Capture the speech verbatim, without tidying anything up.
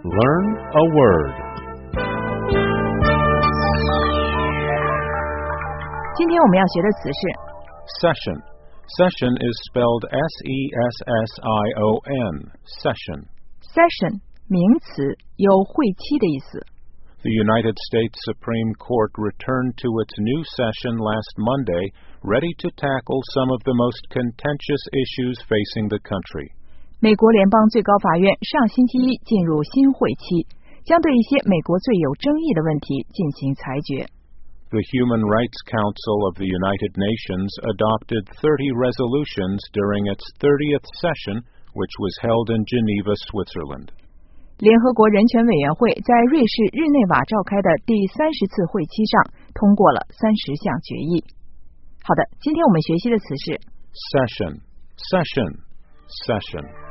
Learn a word. 今天我们要学的词是 Session. Session is spelled S E S S I O N. Session. session 名词，有会期的意思。 The United States Supreme Court returned to its new session last Monday, ready to tackle some of the most contentious issues facing the country. 美国联邦最高法院上星期一进入新会期，将对一些美国最有争议的问题进行裁决。 The Human Rights Council of the United Nations adopted thirty resolutions during its thirtieth session, which was held in Geneva, Switzerland. 联合国人权委员会在瑞士日内瓦召开的第三十次会期上通过了三十项决议。好的，今天我们学习的词是 Session. Session. Session.